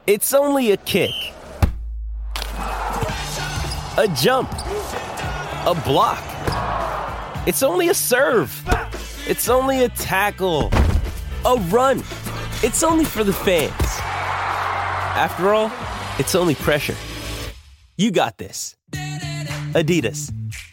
It's only a kick, a jump, a block. It's only a serve. It's only a tackle, a run. It's only for the fans. After all, it's only pressure. You got this. Adidas.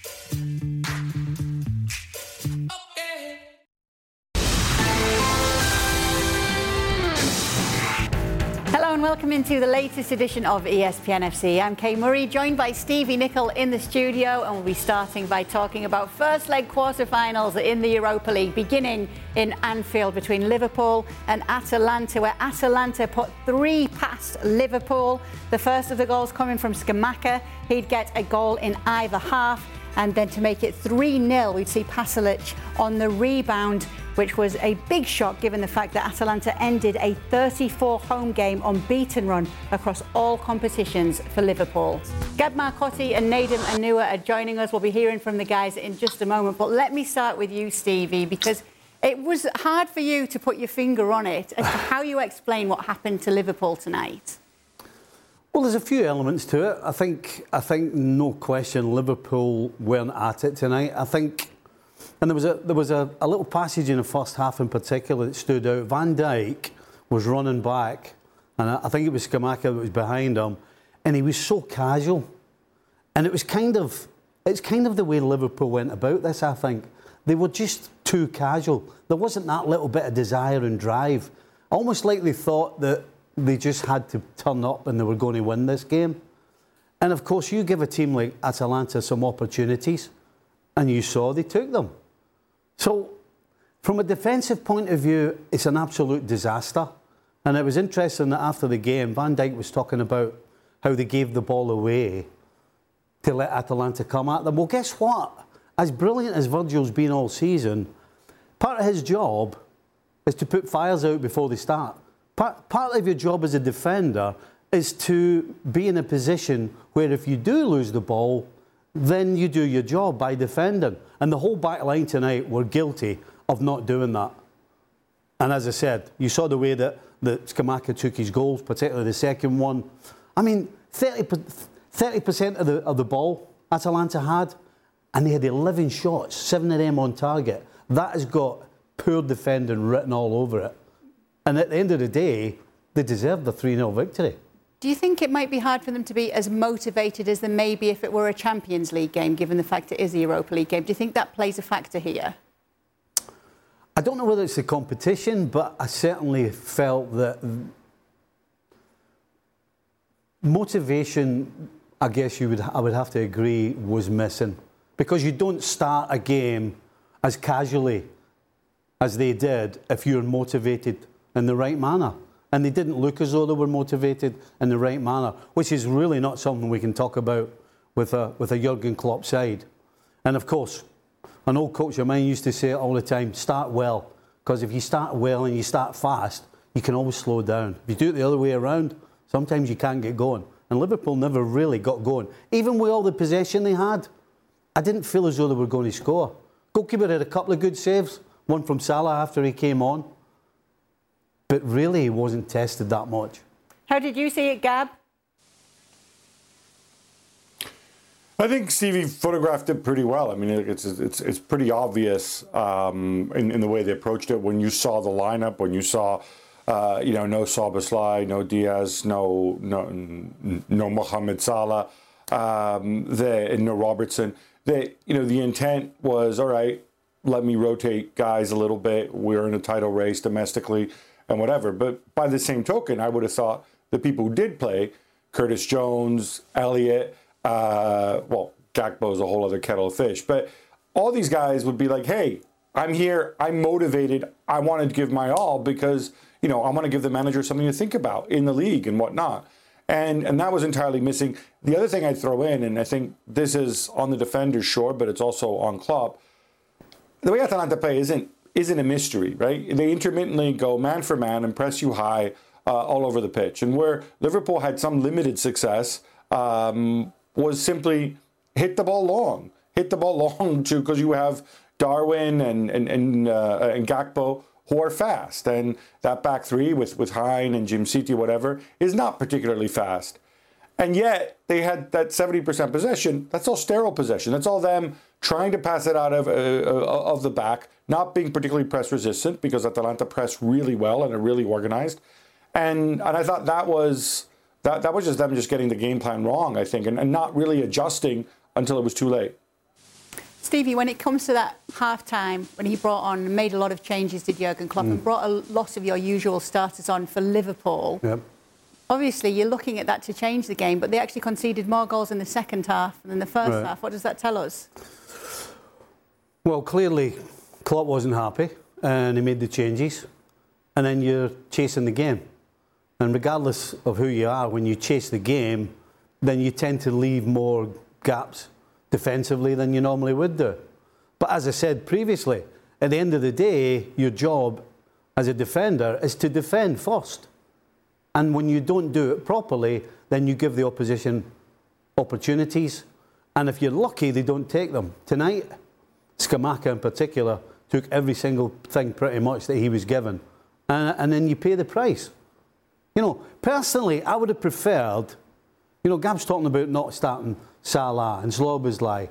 Hello and welcome into the latest edition of ESPN FC. I'm Kay Murray, joined by Stevie Nicol in the studio, and we'll be starting by talking about first leg quarterfinals in the Europa League, beginning in Anfield between Liverpool and Atalanta, where Atalanta put 3 past Liverpool. The first of the goals coming from Scamacca. He'd get a goal in either half, and then to make it 3-0, we'd see Pasalic on the rebound, which was a big shock given the fact that Atalanta ended a 34 home game unbeaten run across all competitions for Liverpool. Gab Marcotti and Nadim Anua are joining us. We'll be hearing from the guys in just a moment, but let me start with you, Stevie, because it was hard for you to put your finger on it as to how you explain what happened to Liverpool tonight. Well, there's a few elements to it. I think no question Liverpool weren't at it tonight. And there was a little passage in the first half in particular that stood out. Van Dijk was running back, and I think it was Scamacca that was behind him, and he was so casual. And it's kind of the way Liverpool went about this, I think. They were just too casual. There wasn't that little bit of desire and drive. Almost like they thought that they just had to turn up and they were going to win this game. And of course, you give a team like Atalanta some opportunities, and you saw they took them. So, from a defensive point of view, it's an absolute disaster. And it was interesting that after the game, Van Dijk was talking about how they gave the ball away to let Atalanta come at them. Well, guess what? As brilliant as Virgil's been all season, part of his job is to put fires out before they start. Part of your job as a defender is to be in a position where if you do lose the ball, then you do your job by defending. And the whole back line tonight were guilty of not doing that. And as I said, you saw the way that Scamacca took his goals, particularly the second one. I mean, 30% of the ball Atalanta had, and they had 11 shots, 7 of them on target. That has got poor defending written all over it. And at the end of the day, they deserved the 3-0 victory. Do you think it might be hard for them to be as motivated as they may be if it were a Champions League game, given the fact it is a Europa League game? Do you think that plays a factor here? I don't know whether it's the competition, but I certainly felt that motivation, I guess I would have to agree, was missing. Because you don't start a game as casually as they did if you're motivated in the right manner. And they didn't look as though they were motivated in the right manner, which is really not something we can talk about with a Jurgen Klopp side. And of course, an old coach of mine used to say it all the time, start well. Because if you start well and you start fast, you can always slow down. If you do it the other way around, sometimes you can't get going. And Liverpool never really got going. Even with all the possession they had, I didn't feel as though they were going to score. Goalkeeper had a couple of good saves, one from Salah after he came on. But really, he wasn't tested that much. How did you see it, Gab? I think Stevie photographed it pretty well. I mean, it's pretty obvious in the way they approached it. When you saw the lineup, when you saw, no Szoboszlai, no Diaz, no Mohamed Salah, and no Robertson. The intent was, all right, let me rotate guys a little bit. We're in a title race domestically and whatever. But by the same token, I would have thought the people who did play, Curtis Jones, Elliott, Gakpo's a whole other kettle of fish. But all these guys would be like, hey, I'm here, I'm motivated, I want to give my all because, I want to give the manager something to think about in the league and whatnot. And that was entirely missing. The other thing I'd throw in, and I think this is on the defenders, sure, but it's also on Klopp, the way Atalanta play isn't a mystery, right? They intermittently go man for man and press you high all over the pitch. And where Liverpool had some limited success was simply hit the ball long too, because you have Darwin and Gakpo who are fast. And that back three with Hein and Jim City, whatever, is not particularly fast. And yet they had that 70% possession. That's all sterile possession. That's all them trying to pass it out of the back, not being particularly press resistant because Atalanta pressed really well and are really organized. And I thought that was just them just getting the game plan wrong, I think, and not really adjusting until it was too late. Stevie, when it comes to that half-time, when he brought on, made a lot of changes, did Jurgen Klopp, and brought a lot of your usual starters on for Liverpool. Yep. Obviously, you're looking at that to change the game, but they actually conceded more goals in the second half than the first half. What does that tell us? Well, clearly, Klopp wasn't happy, and he made the changes, and then you're chasing the game. And regardless of who you are, when you chase the game, then you tend to leave more gaps defensively than you normally would do. But as I said previously, at the end of the day, your job as a defender is to defend first. And when you don't do it properly, then you give the opposition opportunities. And if you're lucky, they don't take them. Tonight, Scamacca in particular took every single thing pretty much that he was given. And then you pay the price. You know, personally, I would have preferred, you know, Gab's talking about not starting Salah and Szoboszlai.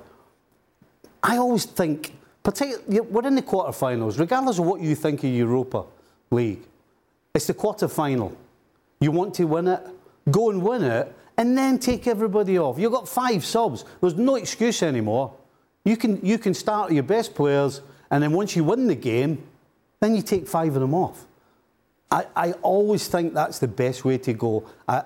I always think, particularly, we're in the quarterfinals, regardless of what you think of Europa League. It's the quarterfinal. You want to win it, go and win it, and then take everybody off. You've got 5 subs. There's no excuse anymore. You can start your best players, and then once you win the game, then you take 5 of them off. I always think that's the best way to go.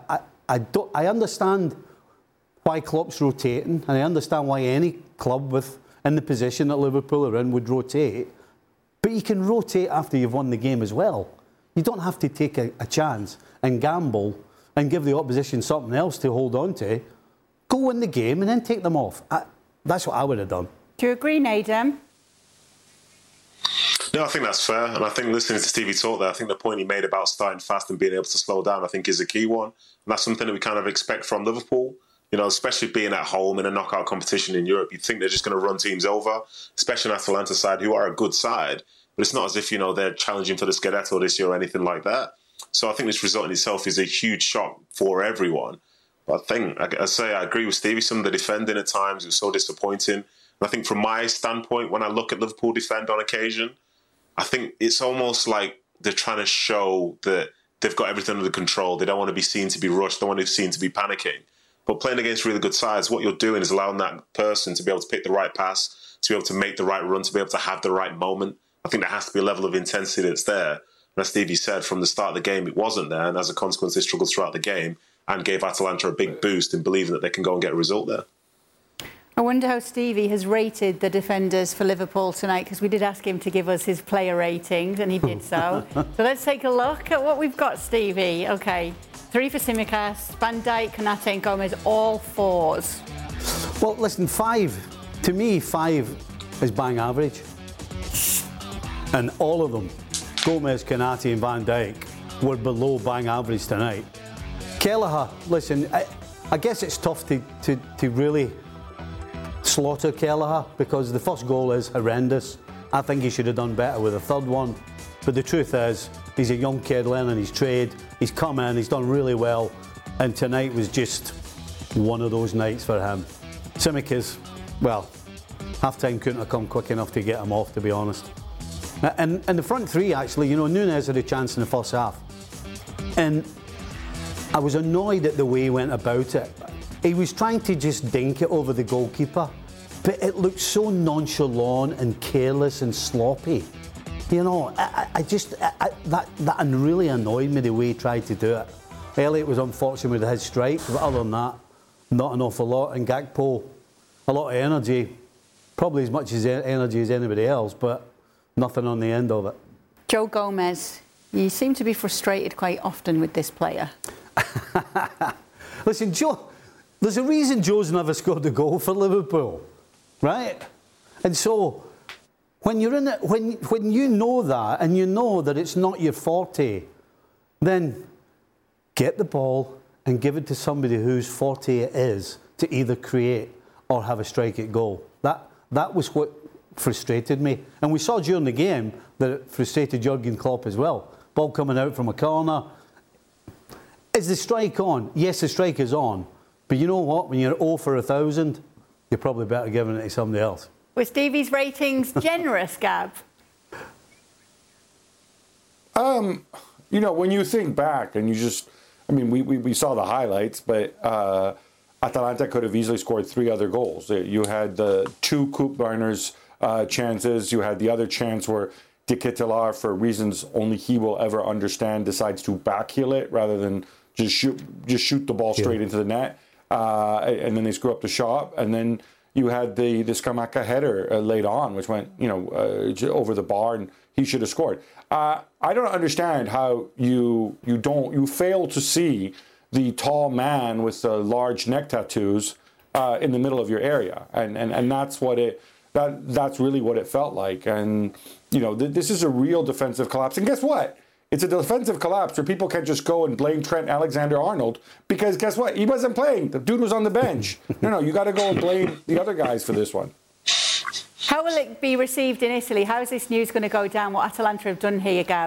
I understand why Klopp's rotating, and I understand why any club in the position that Liverpool are in would rotate. But you can rotate after you've won the game as well. You don't have to take a chance and gamble and give the opposition something else to hold on to. Go win the game and then take them off. That's what I would have done. Do you agree, Nedum? No, I think that's fair. And I think listening to Stevie talk there, I think the point he made about starting fast and being able to slow down, I think is a key one. And that's something that we kind of expect from Liverpool. You know, especially being at home in a knockout competition in Europe, you'd think they're just going to run teams over, especially an Atalanta side who are a good side. But it's not as if, you know, they're challenging for the Scudetto this year or anything like that. So I think this result in itself is a huge shock for everyone. But I think, I agree with Stevie, some of the defending at times was so disappointing. And I think from my standpoint, when I look at Liverpool defend on occasion, I think it's almost like they're trying to show that they've got everything under control. They don't want to be seen to be rushed. They don't want to be seen to be panicking. But playing against really good sides, what you're doing is allowing that person to be able to pick the right pass, to be able to make the right run, to be able to have the right moment. I think there has to be a level of intensity that's there. And as Stevie said, from the start of the game, it wasn't there. And as a consequence, they struggled throughout the game and gave Atalanta a big boost in believing that they can go and get a result there. I wonder how Stevie has rated the defenders for Liverpool tonight, because we did ask him to give us his player ratings, and he did so. So let's take a look at what we've got, Stevie. OK, 3 for Tsimikas, Van Dijk, Konate and Gomez, all 4s. Well, listen, 5, to me, 5 is bang average. And all of them, Gomez, Konate and Van Dijk, were below bang average tonight. Kelleher, listen, I guess it's tough to really slaughter Kelleher because the first goal is horrendous. I think he should have done better with the third one. But the truth is, he's a young kid learning his trade. He's come in, he's done really well. And tonight was just one of those nights for him. Tsimikas, well, half-time couldn't have come quick enough to get him off, to be honest. And the front 3, actually, you know, Núñez had a chance in the first half. And I was annoyed at the way he went about it. He was trying to just dink it over the goalkeeper, but it looked so nonchalant and careless and sloppy. You know, that really annoyed me, the way he tried to do it. Elliott was unfortunate with his strike, but other than that, not an awful lot. And Gakpo, a lot of energy, probably as much energy as anybody else, but nothing on the end of it. Joe Gomez, you seem to be frustrated quite often with this player. Listen, Joe, there's a reason Joe's never scored a goal for Liverpool, right? And so, when you're in it, when you know that, and you know that it's not your forte, then get the ball and give it to somebody whose forte it is to either create or have a strike at goal. That was what frustrated me. And we saw during the game that it frustrated Jurgen Klopp as well. Ball coming out from a corner. Is the strike on? Yes, the strike is on. But you know what? When you're 0 for 1,000, you're probably better giving it to somebody else. Were Stevie's ratings generous, Gab? You know, when you think back and you just, I mean, we saw the highlights, but Atalanta could have easily scored 3 other goals. You had the 2 Koopmeiners chances. You had the other chance where De Ketelaere, for reasons only he will ever understand, decides to backheel it rather than just shoot the ball straight into the net. And then they screw up the shot. And then you had the Scamacca header late on, which went, over the bar, and he should have scored. I don't understand how you fail to see the tall man with the large neck tattoos in the middle of your area, and that's that's really what it felt like. And this is a real defensive collapse. And guess what? It's a defensive collapse where people can't just go and blame Trent Alexander-Arnold, because guess what? He wasn't playing. The dude was on the bench. No, you got to go and blame the other guys for this one. How will it be received in Italy? How is this news going to go down, what Atalanta have done here, Gab?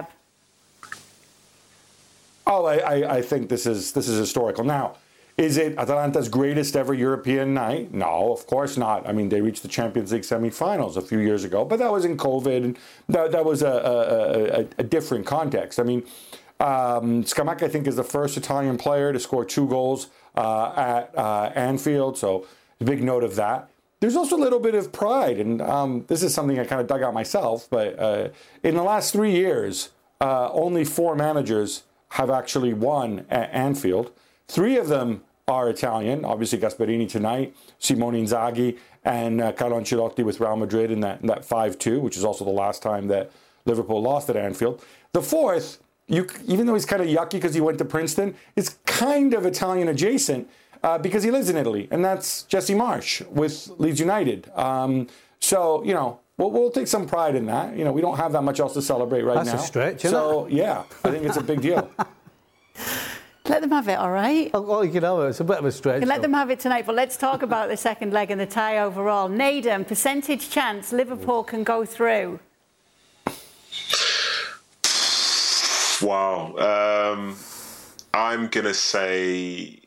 Oh, I think this is historical. Now, is it Atalanta's greatest ever European night? No, of course not. I mean, they reached the Champions League semi-finals a few years ago, but that was in COVID, and that was a different context. I mean, Scamacca, I think, is the first Italian player to score 2 goals at Anfield, so a big note of that. There's also a little bit of pride, and this is something I kind of dug out myself, but in the last 3 years, only 4 managers have actually won at Anfield. 3 of them are Italian, obviously Gasperini tonight, Simone Inzaghi, and Carlo Ancelotti with Real Madrid in that 5-2, which is also the last time that Liverpool lost at Anfield. The 4th, even though he's kind of yucky because he went to Princeton, is kind of Italian adjacent because he lives in Italy, and that's Jesse Marsch with Leeds United. So, we'll take some pride in that. We don't have that much else to celebrate right now. That's a stretch, isn't it? Yeah, I think it's a big deal. Let them have it, all right? Oh, you can have it. It's a bit of a stretch. You can let them have it tonight, but let's talk about the second leg and the tie overall. Naden, percentage chance Liverpool can go through? Wow. I'm going to say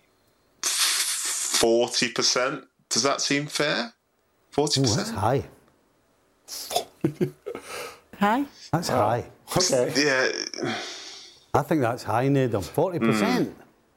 40%. Does that seem fair? 40%? Ooh, that's high. High? That's high. Okay. Yeah. I think that's high, Naden. 40%.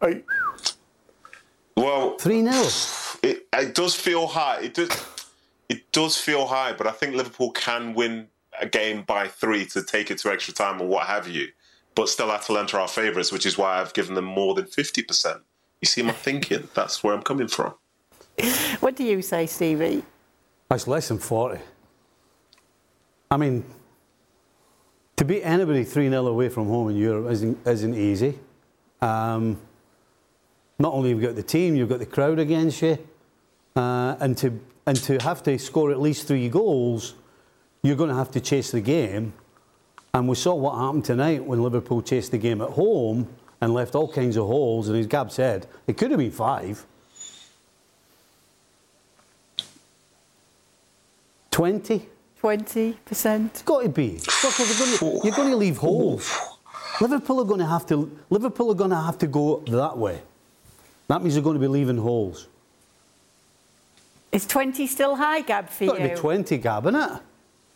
Well, 3-0. It does feel high. It does feel high, but I think Liverpool can win a game by 3 to take it to extra time or what have you. But still, Atalanta are favourites, which is why I've given them more than 50%. You see my thinking? That's where I'm coming from. What do you say, Stevie? That's less than 40. I mean, to beat anybody 3-0 away from home in Europe isn't easy. Not only have you got the team, you've got the crowd against you, and to have to score at least 3 goals, you're going to have to chase the game. And we saw what happened tonight when Liverpool chased the game at home and left all kinds of holes. And as Gab said, it could have been 5. 20? 20%? It's got to be. You're going to leave holes. Liverpool are going to have to go that way. That means they're going to be leaving holes. Is 20 still high, Gab, for you? It's got to be 20, Gab, isn't it?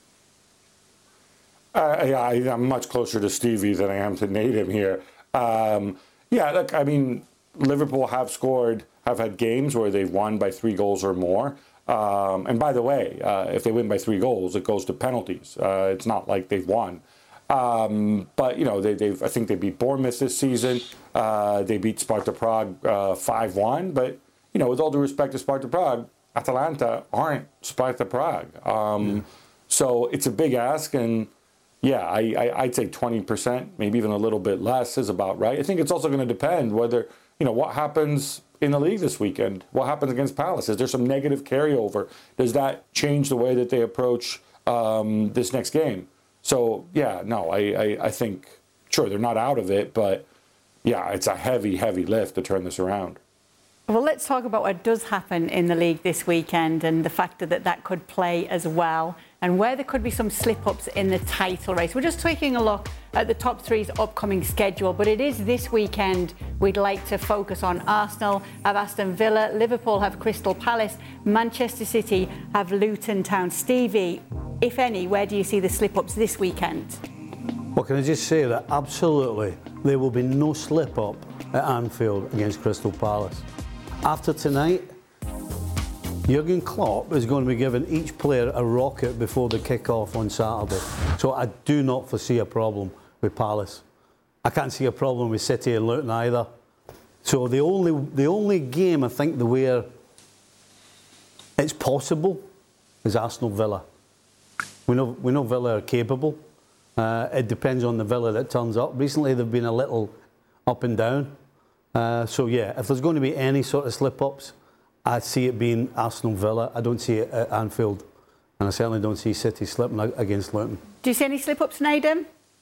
I'm much closer to Stevie than I am to Naden here. Look, I mean, Liverpool have had games where they've won by 3 goals or more. And by the way, if they win by 3 goals, it goes to penalties. It's not like they've won. But, I think they beat Bournemouth this season. They beat Sparta Prague 5-1. But, with all due respect to Sparta Prague, Atalanta aren't Sparta Prague. So it's a big ask. And, yeah, I'd say 20%, maybe even a little bit less is about right. I think it's also going to depend whether, what happens in the league this weekend. What happens against Palace? Is there some negative carryover? Does that change the way that they approach this next game? So, yeah, no, I think, sure, they're not out of it, but, yeah, it's a heavy, heavy lift to turn this around. Well, let's talk about what does happen in the league this weekend and the fact that could play as well. and where there could be some slip-ups in the title race. We're just taking a look at the top three's upcoming schedule, but it is this weekend we'd like to focus on. Arsenal have Aston Villa, Liverpool have Crystal Palace, Manchester City have Luton Town. Stevie, if any, where do you see the slip-ups this weekend? Well, can I just say that absolutely there will be no slip-up at Anfield against Crystal Palace. After tonight, Jurgen Klopp is going to be giving each player a rocket before the kick-off on Saturday. So I do not foresee a problem with Palace. I can't see a problem with City and Luton either. So the only game I think where it's possible is Arsenal Villa. We know Villa are capable. It depends on the Villa that turns up. Recently they've been a little up and down. So yeah, if there's going to be any sort of slip-ups, I see it being Arsenal Villa. I don't see it at Anfield. And I certainly don't see City slipping against Luton. Do you see any slip-ups, Naden?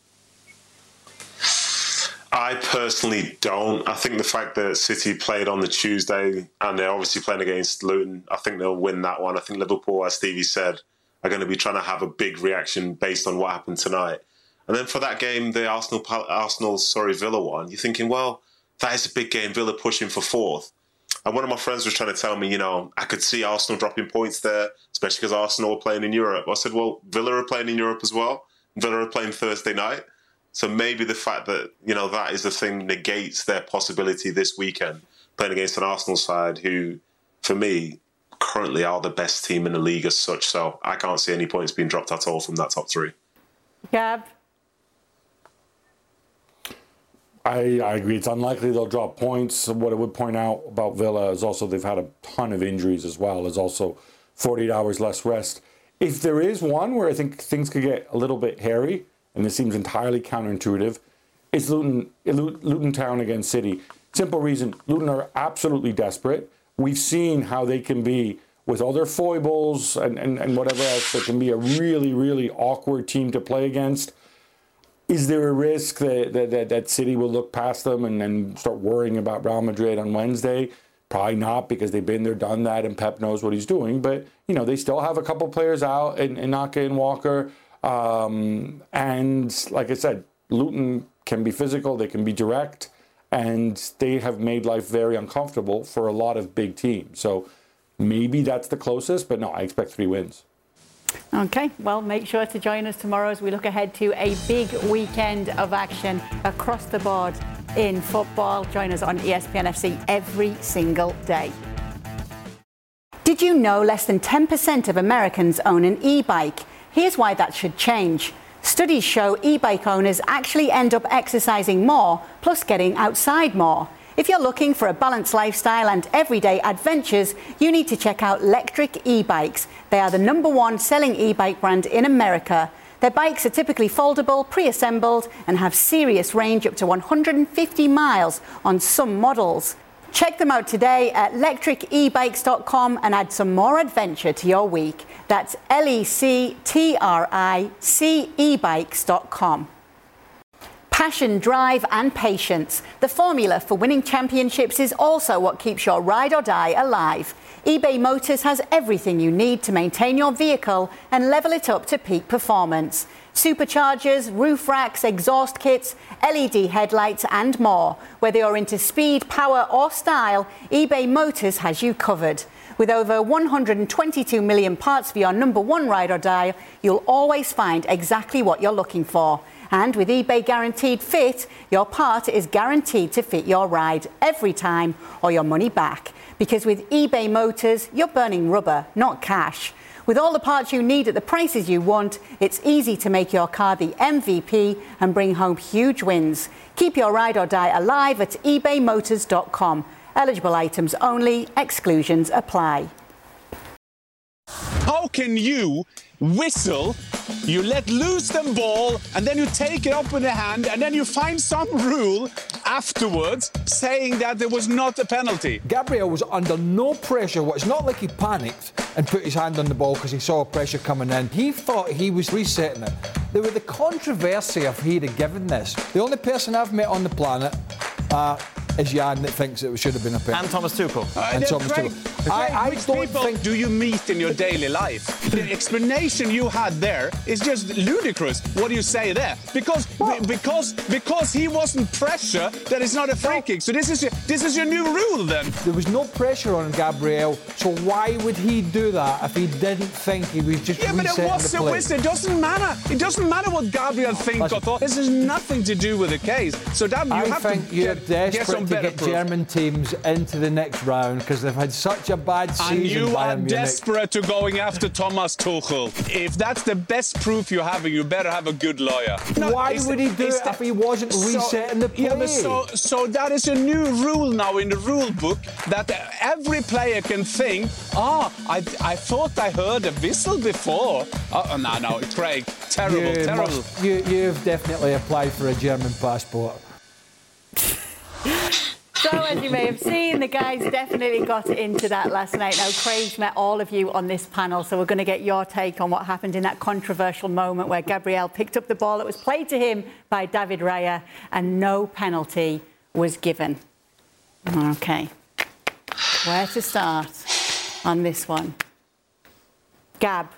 I personally don't. I think the fact that City played on the Tuesday and they're obviously playing against Luton, I think they'll win that one. I think Liverpool, as Stevie said, are going to be trying to have a big reaction based on what happened tonight. And then for that game, the Villa one, you're thinking, well, that is a big game. Villa pushing for fourth. And one of my friends was trying to tell me, I could see Arsenal dropping points there, especially because Arsenal are playing in Europe. I said, well, Villa are playing in Europe as well. Villa are playing Thursday night. So maybe the fact that, that is the thing negates their possibility this weekend, playing against an Arsenal side who, for me, currently are the best team in the league as such. So I can't see any points being dropped at all from that top three. Gab? I agree. It's unlikely they'll drop points. What I would point out about Villa is also they've had a ton of injuries as well. There's also 48 hours less rest. If there is one where I think things could get a little bit hairy, and this seems entirely counterintuitive, it's Luton Town against City. Simple reason, Luton are absolutely desperate. We've seen how they can be, with all their foibles and whatever else, they can be a really, really awkward team to play against. Is there a risk that City will look past them and then start worrying about Real Madrid on Wednesday? Probably not, because they've been there, done that, and Pep knows what he's doing. But, they still have a couple players out in Naka and Walker. And like I said, Luton can be physical, they can be direct, and they have made life very uncomfortable for a lot of big teams. So maybe that's the closest, but no, I expect 3 wins. Okay, well, make sure to join us tomorrow as we look ahead to a big weekend of action across the board in football. Join us on ESPN FC every single day. Did you know less than 10% of Americans own an e-bike? Here's why that should change. Studies show e-bike owners actually end up exercising more, plus getting outside more. If you're looking for a balanced lifestyle and everyday adventures, you need to check out Lectric e-bikes. They are the #1 selling e-bike brand in America. Their bikes are typically foldable, pre-assembled, and have serious range up to 150 miles on some models. Check them out today at lectricebikes.com and add some more adventure to your week. That's lectricebikes.com. Passion, drive and patience. The formula for winning championships is also what keeps your ride or die alive. eBay Motors has everything you need to maintain your vehicle and level it up to peak performance. Superchargers, roof racks, exhaust kits, LED headlights and more. Whether you're into speed, power or style, eBay Motors has you covered. With over 122 million parts for your #1 ride or die, you'll always find exactly what you're looking for. And with eBay Guaranteed Fit, your part is guaranteed to fit your ride every time or your money back. Because with eBay Motors, you're burning rubber, not cash. With all the parts you need at the prices you want, it's easy to make your car the MVP and bring home huge wins. Keep your ride or die alive at ebaymotors.com. Eligible items only, exclusions apply. How can you whistle, you let loose the ball, and then you take it up in the hand, and then you find some rule afterwards saying that there was not a penalty? Gabriel was under no pressure. It's not like he panicked and put his hand on the ball because he saw pressure coming in. He thought he was resetting it. There was the controversy of he'd have given this. The only person I've met on the planet is Jan that thinks it should have been a penalty. And Thomas Tuchel. And Thomas Craig, Tuchel. I which don't people think... do you meet in your daily life? The explanation you had there is just ludicrous. What do you say there? Because he wasn't pressure, that is not a free kick. So this is your new rule then. There was no pressure on Gabriel, so why would he do that if he didn't think he was just resetting the play? Yeah, but it was a whistle. It doesn't matter. It doesn't matter what Gabriel thinks or thought. This has nothing to do with the case. So that I think you're desperate to get German teams into the next round because they've had such a bad season. And you are Munich. desperate to going after Thomas Tuchel. If that's the best proof you're having, you better have a good lawyer. Why would he do it if he wasn't resetting the play? Yeah, but so that is a new rule now in the rule book that every player can think, I thought I heard a whistle before. No, Craig, terrible. You've definitely applied for a German passport. So, as you may have seen, the guys definitely got into that last night. Now, Craig's met all of you on this panel, so we're going to get your take on what happened in that controversial moment where Gabriel picked up the ball that was played to him by David Raya and no penalty was given. OK. Where to start on this one? Gab.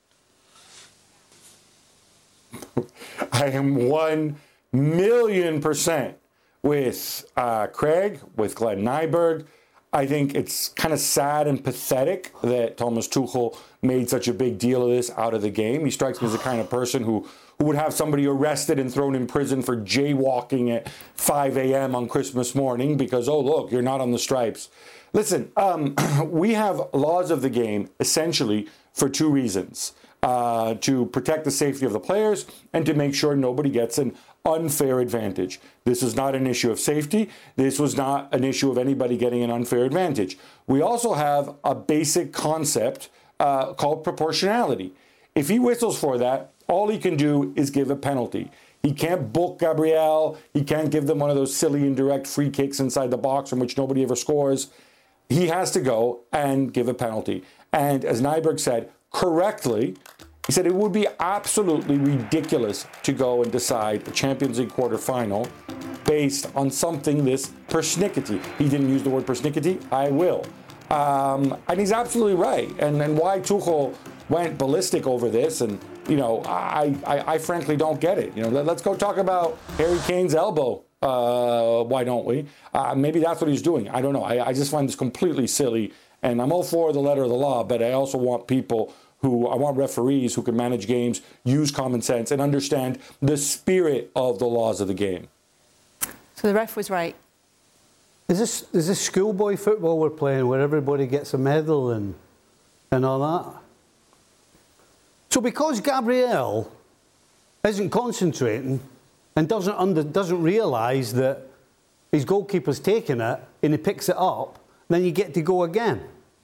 I am 1,000,000% with Craig, with Glenn Nyberg. I think it's kind of sad and pathetic that Thomas Tuchel made such a big deal of this out of the game. He strikes me as the kind of person who would have somebody arrested and thrown in prison for jaywalking at 5 a.m. on Christmas morning because, oh, look, you're not on the stripes. Listen, we have laws of the game essentially for two reasons. To protect the safety of the players and to make sure nobody gets an unfair advantage. This is not an issue of safety. This was not an issue of anybody getting an unfair advantage. We also have a basic concept called proportionality. If he whistles for that, all he can do is give a penalty. He can't book Gabriel. He can't give them one of those silly indirect free kicks inside the box from which nobody ever scores. He has to go and give a penalty. And as Nyberg said, correctly, he said it would be absolutely ridiculous to go and decide a Champions League quarterfinal based on something this persnickety. He didn't use the word persnickety. I will. And he's absolutely right. And why Tuchel went ballistic over this, and I frankly don't get it. Let's go talk about Harry Kane's elbow. Why don't we? Maybe that's what he's doing. I don't know. I just find this completely silly. And I'm all for the letter of the law, but I also want I want referees who can manage games, use common sense, and understand the spirit of the laws of the game. So the ref was right. Is this schoolboy football we're playing where everybody gets a medal and all that? So because Gabriel isn't concentrating and doesn't realise that his goalkeeper's taken it and he picks it up, then you get to go again.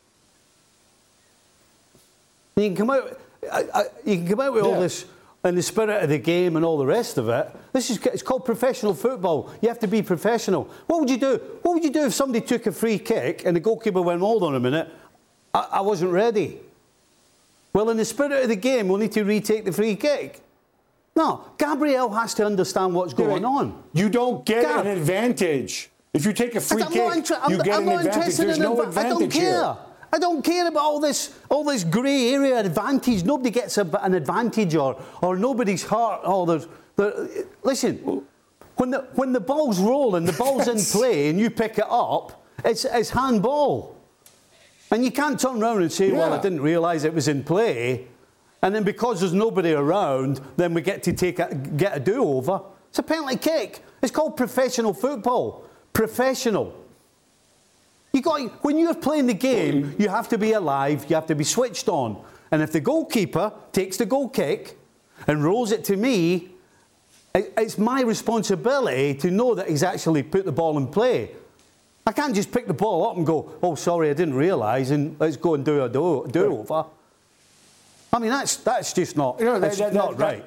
You can come out with all this in the spirit of the game and all the rest of it. It's called professional football. You have to be professional. What would you do? What would you do if somebody took a free kick and the goalkeeper went, hold on a minute, I wasn't ready? Well, in the spirit of the game, we'll need to retake the free kick. No, Gabriel has to understand what's going on. You don't get an advantage. If you take a free kick, you get an advantage. There's no advantage here. I don't care about all this grey area advantage. Nobody gets an advantage or nobody's hurt. Listen, when the ball's rolling, the ball's in play, and you pick it up, it's handball. And you can't turn around and say, well, I didn't realise it was in play. And then because there's nobody around, then we get to get a do-over. It's a penalty kick. It's called professional football. Professional. When you're playing the game, you have to be alive, you have to be switched on. And if the goalkeeper takes the goal kick and rolls it to me, it's my responsibility to know that he's actually put the ball in play. I can't just pick the ball up and go, oh, sorry, I didn't realise, and let's go and do a do-over. I mean, that's just not, not right.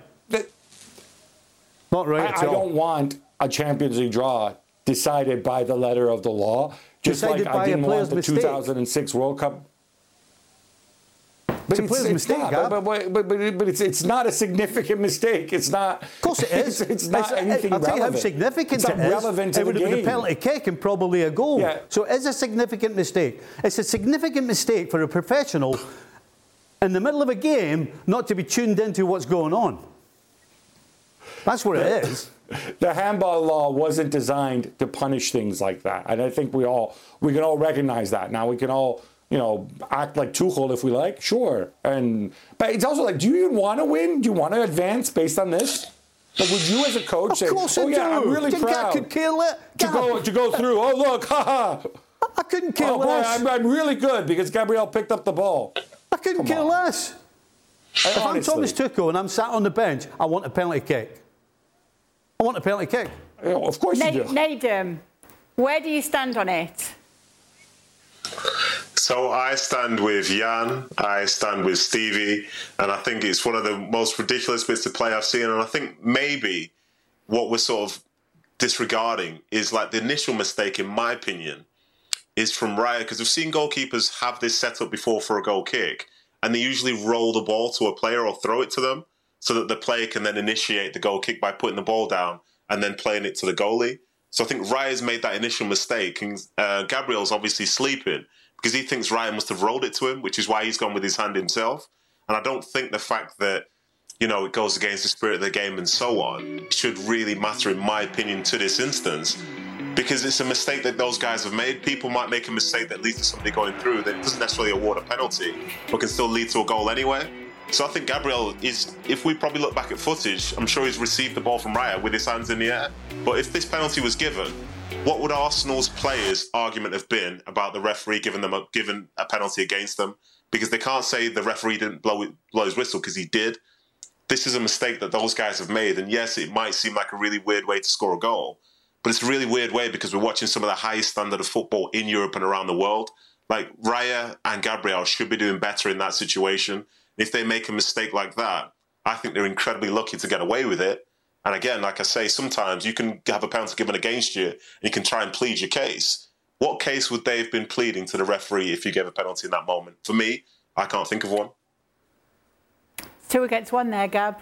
Not right at all. I don't want a Champions League draw decided by the letter of the law. Just like I didn't want the 2006 World Cup. It's a player's mistake, but it's not a significant mistake. It's not. Of course it is. It's not anything I'll tell you relevant. how significant it's not it is. relevant to it would the have been game. a penalty kick and probably a goal. Yeah. So it is a significant mistake. It's a significant mistake for a professional in the middle of a game not to be tuned into what's going on. That's what it is. The handball law wasn't designed to punish things like that, and I think we can all recognize that. Now we can all, act like Tuchel if we like, sure. But it's also like, do you even want to win? Do you want to advance based on this? Like, would you as a coach say, "Oh yeah, I'm really proud I could kill it to go through? Oh look, haha! I couldn't kill boy, this. I'm really good because Gabriel picked up the ball. I couldn't kill this. If I'm Thomas Tuchel and I'm sat on the bench, I want a penalty kick. I want a penalty kick. Of course you do. Nedum, where do you stand on it? So I stand with Jan, I stand with Stevie, and I think it's one of the most ridiculous bits of play I've seen. And I think maybe what we're sort of disregarding is like the initial mistake, in my opinion, is from Raya, because we've seen goalkeepers have this set up before for a goal kick, and they usually roll the ball to a player or throw it to them so that the player can then initiate the goal kick by putting the ball down and then playing it to the goalie. So I think Raya's made that initial mistake, and Gabriel's obviously sleeping because he thinks Raya must have rolled it to him, which is why he's gone with his hand himself. And I don't think the fact that, it goes against the spirit of the game and so on should really matter, in my opinion, to this instance, because it's a mistake that those guys have made. People might make a mistake that leads to somebody going through that doesn't necessarily award a penalty, but can still lead to a goal anyway. So I think Gabriel is, if we probably look back at footage, I'm sure he's received the ball from Raya with his hands in the air. But if this penalty was given, what would Arsenal's players' argument have been about the referee giving a penalty against them? Because they can't say the referee didn't blow his whistle, because he did. This is a mistake that those guys have made. And yes, it might seem like a really weird way to score a goal, but it's a really weird way because we're watching some of the highest standard of football in Europe and around the world. Like, Raya and Gabriel should be doing better in that situation. If they make a mistake like that, I think they're incredibly lucky to get away with it. And again, like I say, sometimes you can have a penalty given against you and you can try and plead your case. What case would they have been pleading to the referee if you gave a penalty in that moment? For me, I can't think of one. 2 against 1 there, Gab.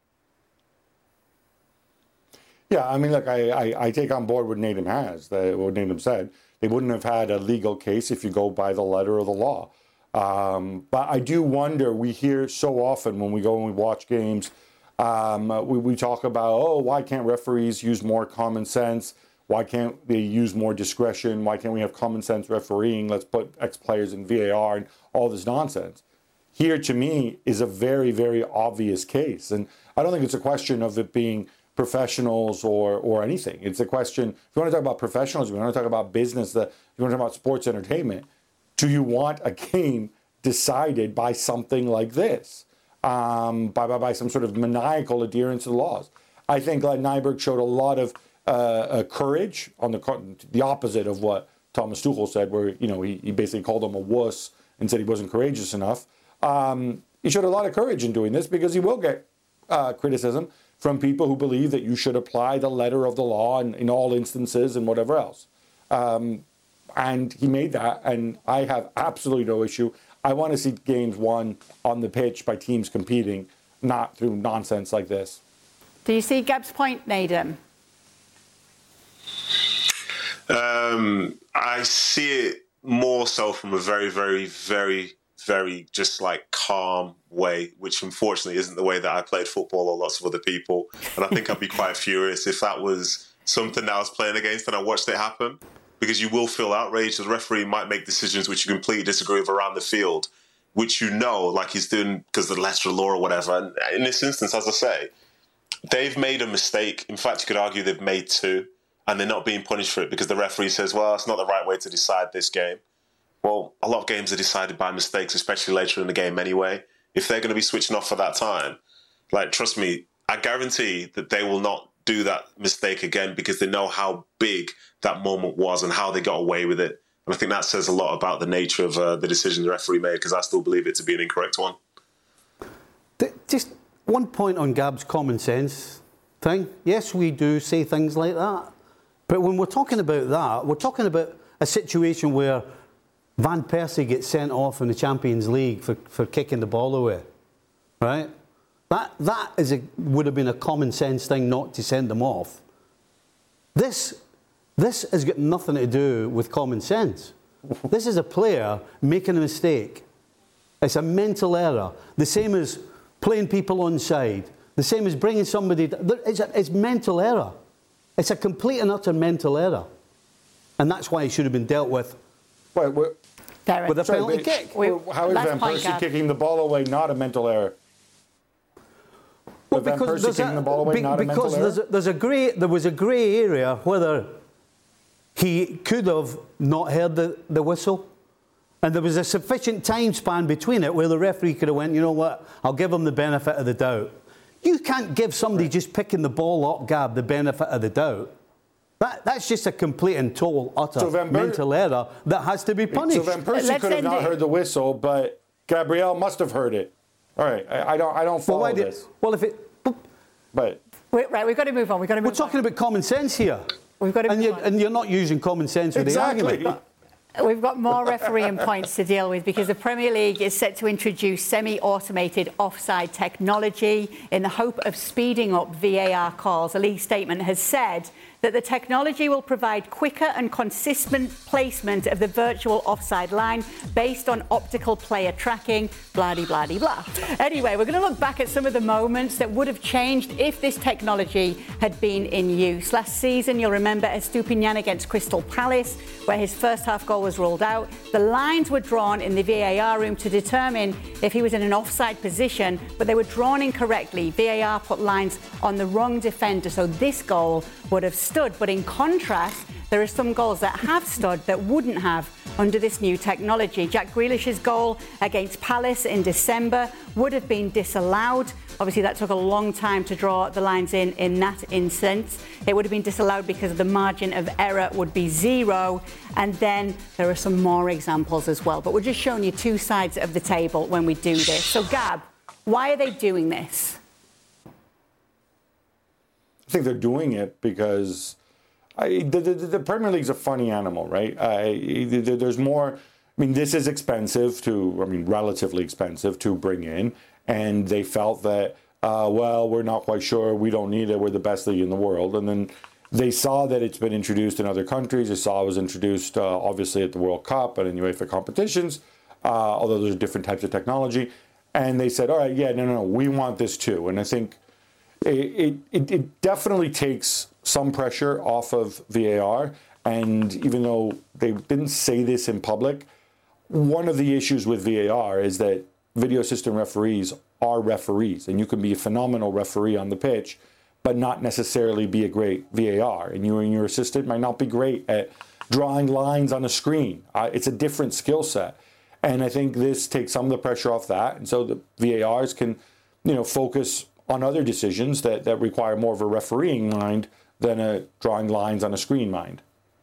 Yeah, I mean, look, I take on board what Nedum what Nedum said. They wouldn't have had a legal case if you go by the letter of the law. But I do wonder, we hear so often when we go and we watch games, we talk about, why can't referees use more common sense? Why can't they use more discretion? Why can't we have common sense refereeing? Let's put ex-players in VAR and all this nonsense. Here, to me, is a very, very obvious case. And I don't think it's a question of it being professionals or anything. It's a question, if you want to talk about professionals, if you want to talk about business, if you want to talk about sports entertainment, do you want a game decided by something like this? By some sort of maniacal adherence to the laws? I think Glenn Nyberg showed a lot of courage, on the opposite of what Thomas Tuchel said, where he basically called him a wuss and said he wasn't courageous enough. He showed a lot of courage in doing this because he will get criticism from people who believe that you should apply the letter of the law in all instances and whatever else. And he made that, and I have absolutely no issue. I want to see games won on the pitch by teams competing, not through nonsense like this. Do you see Gab's point, Nedum? I see it more so from a very, very, very, very just like calm way, which unfortunately isn't the way that I played football or lots of other people. And I think I'd be quite furious if that was something that I was playing against and I watched it happen, because you will feel outraged. The referee might make decisions which you completely disagree with around the field, which like he's doing because of the letter of law or whatever. And in this instance, as I say, they've made a mistake. In fact, you could argue they've made 2, and they're not being punished for it because the referee says, well, it's not the right way to decide this game. Well, a lot of games are decided by mistakes, especially later in the game anyway. If they're going to be switching off for that time, trust me, I guarantee that they will not do that mistake again because they know how big that moment was and how they got away with it. And I think that says a lot about the nature of the decision the referee made, because I still believe it to be an incorrect one. Just one point on Gab's common sense thing. Yes, we do say things like that. But when we're talking about that, we're talking about a situation where Van Persie gets sent off in the Champions League for kicking the ball away, right? That would have been a common sense thing not to send them off. This has got nothing to do with common sense. This is a player making a mistake. It's a mental error. The same as playing people onside. The same as bringing somebody... It's mental error. It's a complete and utter mental error. And that's why it should have been dealt with with a penalty kick. How is Van Persie kicking the ball away not a mental error? Well, Van Persie kicking the ball away not a mental error? There was a grey area whether he could have not heard the whistle. And there was a sufficient time span between it where the referee could have went, you know what, I'll give him the benefit of the doubt. You can't give somebody just picking the ball up, Gab, the benefit of the doubt. That's just a complete and total, utter mental error that has to be punished. So Van Persie could have not heard the whistle, but Gabriel must have heard it. All right, I don't follow this. Well, if it... But... Right, we've got to move on. We're talking about common sense here. We've got to and you're not using common sense with the argument. We've got more refereeing points to deal with because the Premier League is set to introduce semi-automated offside technology in the hope of speeding up VAR calls. A league statement has said that the technology will provide quicker and consistent placement of the virtual offside line based on optical player tracking, blah-de-blah-de-blah. Anyway, we're going to look back at some of the moments that would have changed if this technology had been in use. Last season, you'll remember Estupiñán against Crystal Palace, where his first half goal was ruled out. The lines were drawn in the VAR room to determine if he was in an offside position, but they were drawn incorrectly. VAR put lines on the wrong defender, so this goal would have stood. But in contrast, there are some goals that have stood that wouldn't have under this new technology. Jack Grealish's goal against Palace in December would have been disallowed. Obviously, that took a long time to draw the lines in that instance. It would have been disallowed because the margin of error would be 0. And then there are some more examples as well. But we're just showing you two sides of the table when we do this. So, Gab, why are they doing this? I think they're doing it because the Premier League's a funny animal, right? There's more. I mean, this is expensive relatively expensive to bring in. And they felt that, well, we're not quite sure. We don't need it. We're the best league in the world. And then they saw that it's been introduced in other countries. They saw it was introduced, obviously, at the World Cup and in UEFA competitions, although there's different types of technology. And they said, all right, yeah, no, we want this too. And I think it definitely takes some pressure off of VAR. And even though they didn't say this in public, one of the issues with VAR is that video assistant referees are referees, and you can be a phenomenal referee on the pitch, but not necessarily be a great VAR. And you and your assistant might not be great at drawing lines on a screen. It's a different skill set. And I think this takes some of the pressure off that. And so the VARs can, focus on other decisions that require more of a refereeing mind than a drawing lines on a screen mind.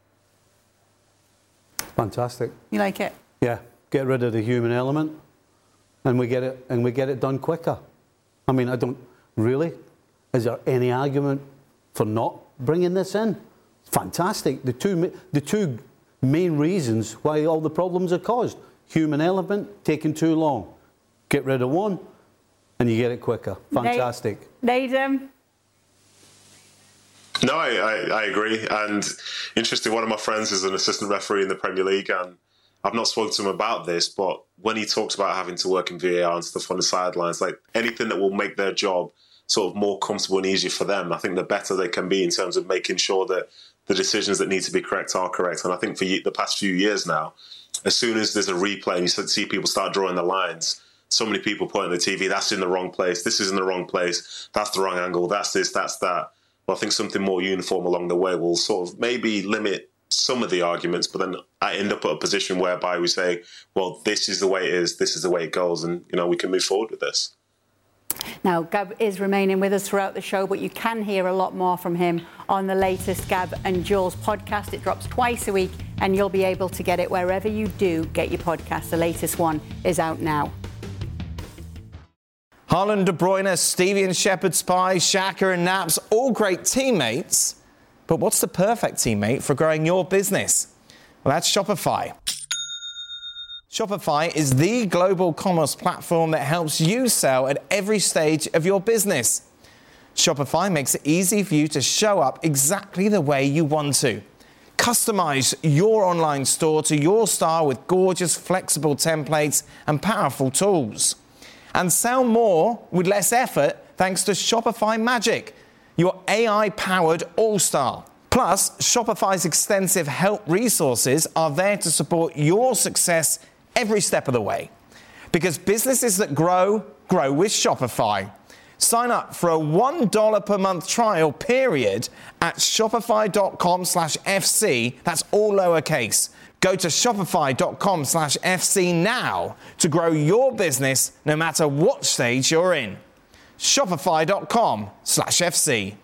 Fantastic. You like it? Yeah. Get rid of the human element. And we get it done quicker. I mean, I don't really. Is there any argument for not bringing this in? Fantastic. The two main reasons why all the problems are caused: human element taking too long. Get rid of one, and you get it quicker. Fantastic. Nathan. No, I agree. And interesting. One of my friends is an assistant referee in the Premier League, and I've not spoken to him about this, but when he talks about having to work in VAR and stuff on the sidelines, like anything that will make their job sort of more comfortable and easier for them, I think the better they can be in terms of making sure that the decisions that need to be correct are correct. And I think for the past few years now, as soon as there's a replay and you see people start drawing the lines, so many people point at the TV, that's in the wrong place, this is in the wrong place, that's the wrong angle, that's this, that's that. But I think something more uniform along the way will sort of maybe limit some of the arguments, but then I end up at a position whereby we say, well, this is the way it is, this is the way it goes, and we can move forward with this. Now, Gab is remaining with us throughout the show, but you can hear a lot more from him on the latest Gab and Jules podcast. It drops twice a week, and you'll be able to get it wherever you do get your podcast. The latest one is out now. Haaland, De Bruyne, Stevie and Shepherd Spy, Xhaka and Naps, all great teammates. But what's the perfect teammate for growing your business? Well, that's Shopify. Shopify is the global commerce platform that helps you sell at every stage of your business. Shopify makes it easy for you to show up exactly the way you want to. Customize your online store to your style with gorgeous, flexible templates and powerful tools. And sell more with less effort thanks to Shopify Magic, your AI-powered all-star. Plus, Shopify's extensive help resources are there to support your success every step of the way. Because businesses that grow, grow with Shopify. Sign up for a $1 per month trial period at shopify.com/FC. That's all lowercase. Go to shopify.com/FC now to grow your business no matter what stage you're in. Shopify.com/FC.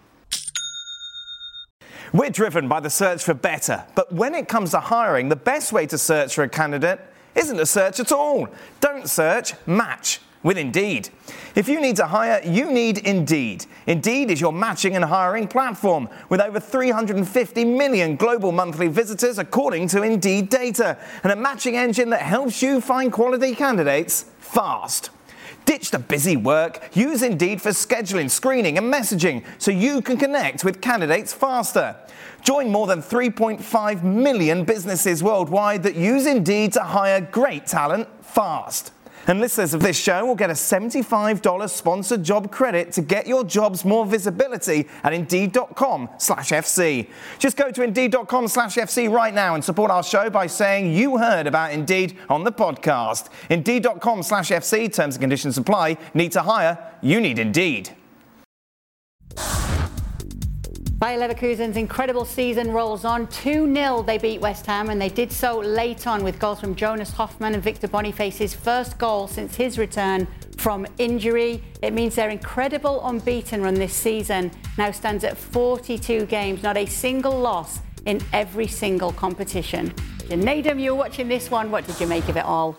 We're driven by the search for better, but when it comes to hiring, the best way to search for a candidate isn't to search at all. Don't search, match with Indeed. If you need to hire, you need Indeed. Indeed is your matching and hiring platform with over 350 million global monthly visitors according to Indeed data, and a matching engine that helps you find quality candidates fast. Ditch the busy work. Use Indeed for scheduling, screening and messaging so you can connect with candidates faster. Join more than 3.5 million businesses worldwide that use Indeed to hire great talent fast. And listeners of this show will get a $75 sponsored job credit to get your jobs more visibility at Indeed.com/FC. Just go to Indeed.com/FC right now and support our show by saying you heard about Indeed on the podcast. Indeed.com/FC, terms and conditions apply. Need to hire? You need Indeed. Bayer Leverkusen's incredible season rolls on. 2-0 they beat West Ham, and they did so late on with goals from Jonas Hoffmann and Victor Boniface's first goal since his return from injury. It means their incredible unbeaten run this season now stands at 42 games, not a single loss in every single competition. Nedum, you were watching this one. What did you make of it all?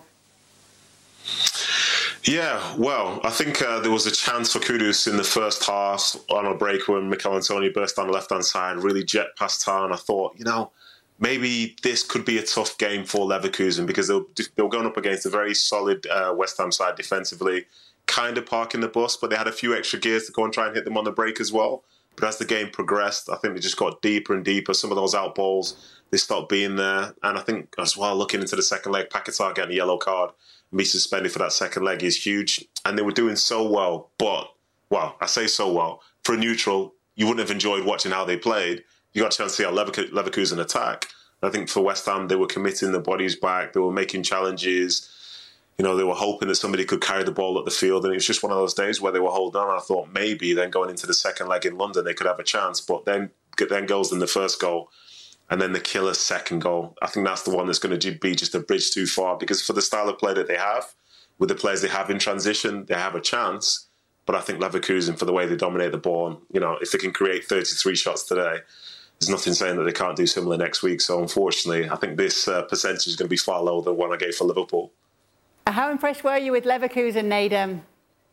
Yeah, well, I think there was a chance for Kudus in the first half on a break when Mikel Antonio burst down the left-hand side, really jet past Tarn. I thought, maybe this could be a tough game for Leverkusen because they were going up against a very solid West Ham side defensively, kind of parking the bus, but they had a few extra gears to go and try and hit them on the break as well. But as the game progressed, I think they just got deeper and deeper. Some of those out balls, they stopped being there. And I think as well, looking into the second leg, Paquetá getting a yellow card, be suspended for that second leg is huge. And they were doing so well. But, well, I say so well. For a neutral, you wouldn't have enjoyed watching how they played. You got a chance to see how Leverkusen attack. And I think for West Ham, they were committing the bodies back. They were making challenges. They were hoping that somebody could carry the ball up the field. And it was just one of those days where they were holding on. I thought maybe then going into the second leg in London, they could have a chance. But then goes in the first goal. And then the killer second goal. I think that's the one that's going to be just a bridge too far because for the style of play that they have, with the players they have in transition, they have a chance. But I think Leverkusen, for the way they dominate the ball, if they can create 33 shots today, there's nothing saying that they can't do similar next week. So unfortunately, I think this percentage is going to be far lower than one I gave for Liverpool. How impressed were you with Leverkusen, Nedum?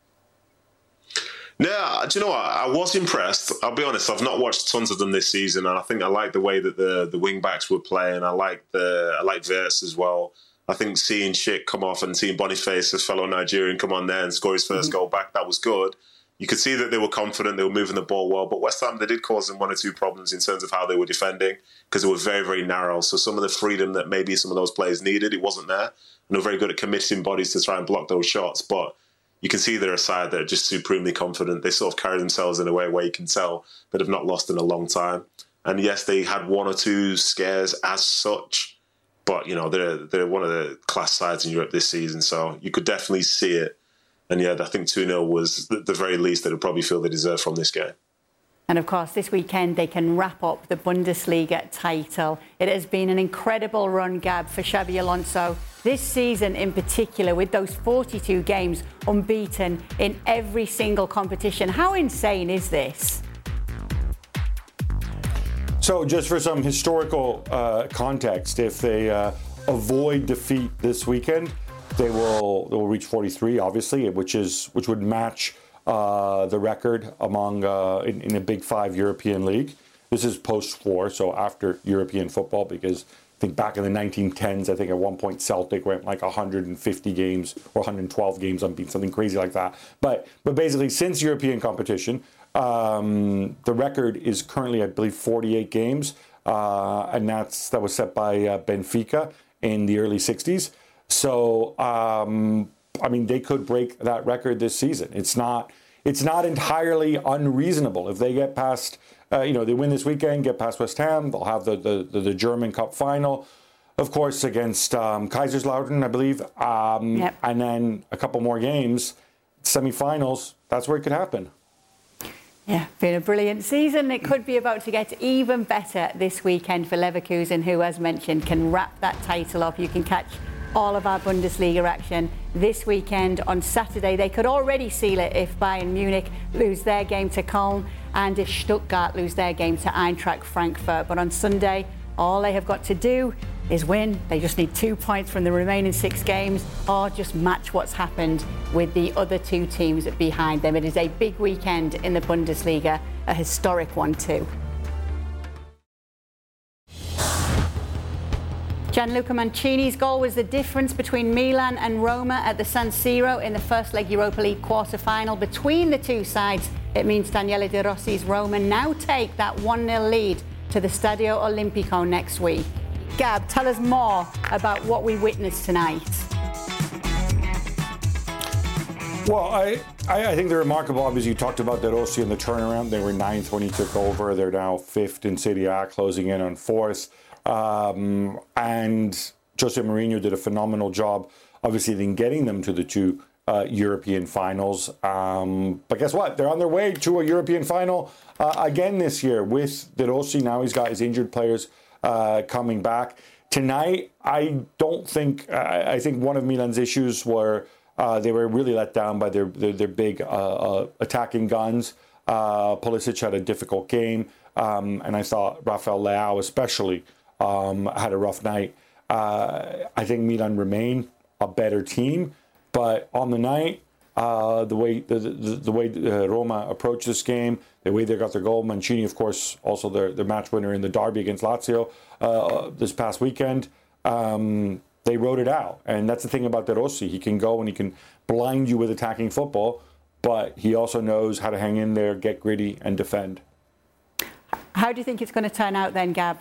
Yeah, do you know what? I was impressed. I'll be honest, I've not watched tons of them this season, and I think I like the way that the wing backs were playing. I like Wirtz as well. I think seeing Schick come off and seeing Boniface, his fellow Nigerian, come on there and score his first goal back, that was good. You could see that they were confident, they were moving the ball well, but West Ham, they did cause them one or two problems in terms of how they were defending because they were very, very narrow. So some of the freedom that maybe some of those players needed, it wasn't there. And they were very good at committing bodies to try and block those shots, but you can see they're a side that are just supremely confident. They sort of carry themselves in a way where you can tell that have not lost in a long time. And yes, they had one or two scares as such, but they're one of the class sides in Europe this season, so you could definitely see it. And yeah, I think 2-0 was the very least that they'll probably feel they deserve from this game. And of course, this weekend they can wrap up the Bundesliga title. It has been an incredible run, Gab, for Xabi Alonso. This season in particular, with those 42 games unbeaten in every single competition. How insane is this? So just for some historical context, if they avoid defeat this weekend, they will reach 43, obviously, which would match the record among in a Big Five European league. This is post-war, so after European football, because I think back in the 1910s, I think at one point Celtic went like 150 games or 112 games unbeaten, something crazy like that. But basically, since European competition, the record is currently, I believe, 48 games, and that was set by Benfica in the early 60s. So, I mean, they could break that record this season. It's not entirely unreasonable if they get past. They win this weekend, get past West Ham. They'll have the German Cup final, of course, against Kaiserslautern, I believe. Yep. And then a couple more games, semi-finals. That's where it could happen. Yeah, been a brilliant season. It could be about to get even better this weekend for Leverkusen, who, as mentioned, can wrap that title up. You can catch all of our Bundesliga action this weekend. On Saturday, they could already seal it if Bayern Munich lose their game to Köln and if Stuttgart lose their game to Eintracht Frankfurt. But on Sunday, all they have got to do is win. They just need 2 points from the remaining 6 games or just match what's happened with the other 2 teams behind them. It is a big weekend in the Bundesliga, a historic one too. Gianluca Mancini's goal was the difference between Milan and Roma at the San Siro in the first leg Europa League quarter-final. Between the two sides, it means Daniele De Rossi's Roma now take that 1-0 lead to the Stadio Olimpico next week. Gab, tell us more about what we witnessed tonight. Well, I think they're remarkable. Obviously, you talked about De Rossi and the turnaround. They were 9th when he took over. They're now 5th in Serie A, closing in on 4th. And Jose Mourinho did a phenomenal job, obviously, in getting them to the 2 European finals. But guess what? They're on their way to a European final again this year with De Rossi. Now he's got his injured players coming back. Tonight, I think one of Milan's issues were they were really let down by their big attacking guns. Pulisic had a difficult game, and I thought Rafael Leao especially had a rough night. I think Milan remain a better team, but on the night, the way Roma approached this game, the way they got their goal, Mancini, of course, also their match winner in the derby against Lazio this past weekend, they wrote it out. And that's the thing about De Rossi. He can go and he can blind you with attacking football, but he also knows how to hang in there, get gritty, and defend. How do you think it's going to turn out then, Gab?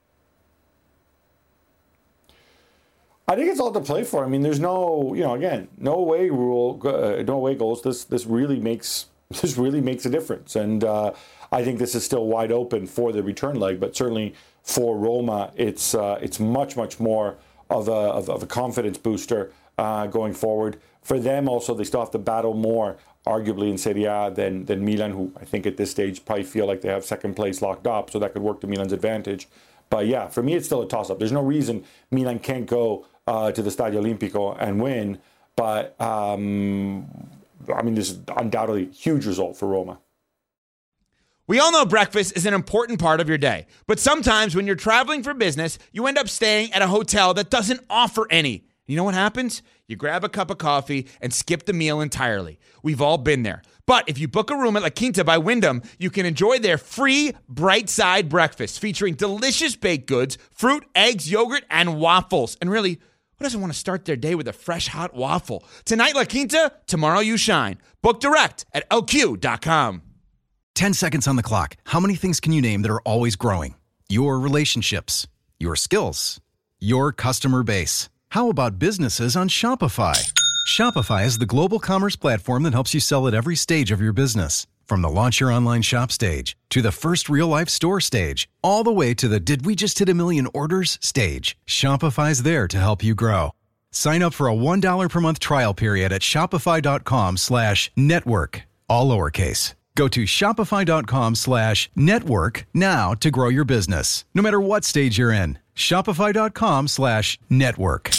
I think it's all to play for. I mean, there's no away rule, no away goals. This really makes a difference, and I think this is still wide open for the return leg. But certainly for Roma, it's much more of a confidence booster going forward. For them, also, they still have to battle more, arguably, in Serie A than Milan, who I think at this stage probably feel like they have second place locked up, so that could work to Milan's advantage. But yeah, for me, it's still a toss-up. There's no reason Milan can't go to the Stadio Olimpico and win. But, this is undoubtedly a huge result for Roma. We all know breakfast is an important part of your day. But sometimes when you're traveling for business, you end up staying at a hotel that doesn't offer any. You know what happens? You grab a cup of coffee and skip the meal entirely. We've all been there. But if you book a room at La Quinta by Wyndham, you can enjoy their free Bright Side breakfast featuring delicious baked goods, fruit, eggs, yogurt, and waffles. And really, who doesn't want to start their day with a fresh, hot waffle? Tonight, La Quinta, tomorrow you shine. Book direct at LQ.com. 10 seconds on the clock. How many things can you name that are always growing? Your relationships, your skills, your customer base. How about businesses on Shopify? Shopify is the global commerce platform that helps you sell at every stage of your business. From the launch your online shop stage, to the first real-life store stage, all the way to the did we just hit 1 million orders stage, Shopify's there to help you grow. Sign up for a $1 per month trial period at shopify.com/network, all lowercase. Go to shopify.com/network now to grow your business, no matter what stage you're in. Shopify.com/network.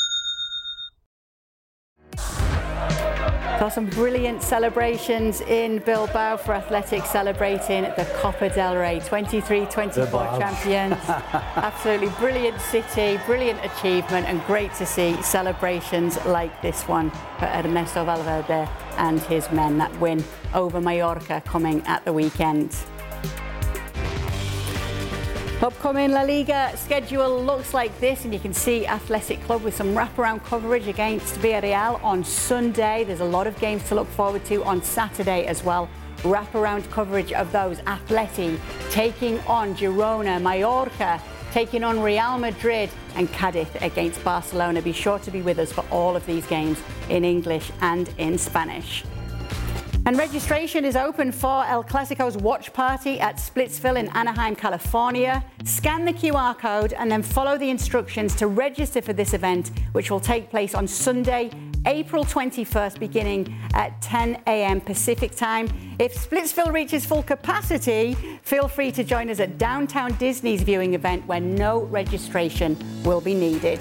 Saw some brilliant celebrations in Bilbao for Athletic celebrating the Copa del Rey, 23-24 champions. Absolutely brilliant city, brilliant achievement, and great to see celebrations like this one for Ernesto Valverde and his men. That win over Mallorca coming at the weekend. Upcoming La Liga schedule looks like this, and you can see Athletic Club with some wraparound coverage against Villarreal on Sunday. There's a lot of games to look forward to on Saturday as well. Wraparound coverage of those. Atleti taking on Girona, Mallorca taking on Real Madrid, and Cadiz against Barcelona. Be sure to be with us for all of these games in English and in Spanish. And registration is open for El Clasico's watch party at Splitsville in Anaheim, California. Scan the QR code and then follow the instructions to register for this event, which will take place on Sunday, April 21st, beginning at 10 a.m. Pacific time. If Splitsville reaches full capacity, feel free to join us at Downtown Disney's viewing event, where no registration will be needed.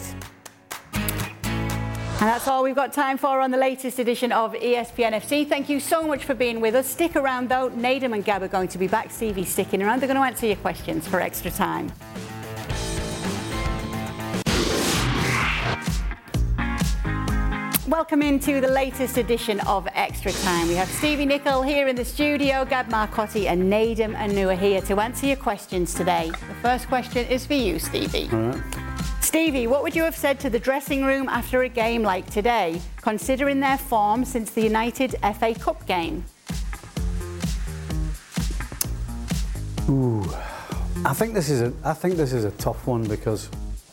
And that's all we've got time for on the latest edition of ESPN FC. Thank you so much for being with us. Stick around though. Nedum and Gab are going to be back. Stevie's sticking around. They're going to answer your questions for extra time. Welcome into the latest edition of Extra Time. We have Stevie Nicol here in the studio, Gab Marcotti and Nedum Anu are here to answer your questions today. The first question is for you, Stevie. All right. Stevie, what would you have said to the dressing room after a game like today, considering their form since the United FA Cup game? Ooh, I think this is a tough one, because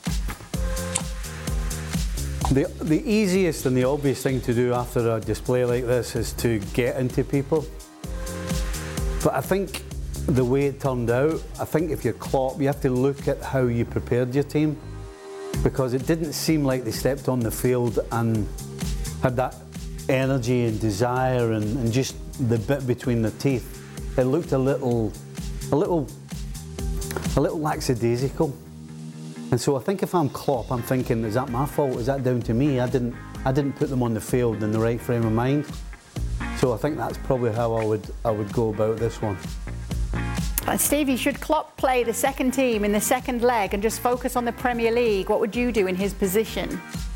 the easiest and the obvious thing to do after a display like this is to get into people. But I think the way it turned out, I think if you're Klopp, you have to look at how you prepared your team. Because it didn't seem like they stepped on the field and had that energy and desire and just the bit between the teeth. It looked a little lackadaisical. And so I think if I'm Klopp, I'm thinking, is that my fault? Is that down to me? I didn't put them on the field in the right frame of mind. So I think that's probably how I would go about this one. Stevie, should Klopp play the second team in the second leg and just focus on the Premier League? What would you do in his position?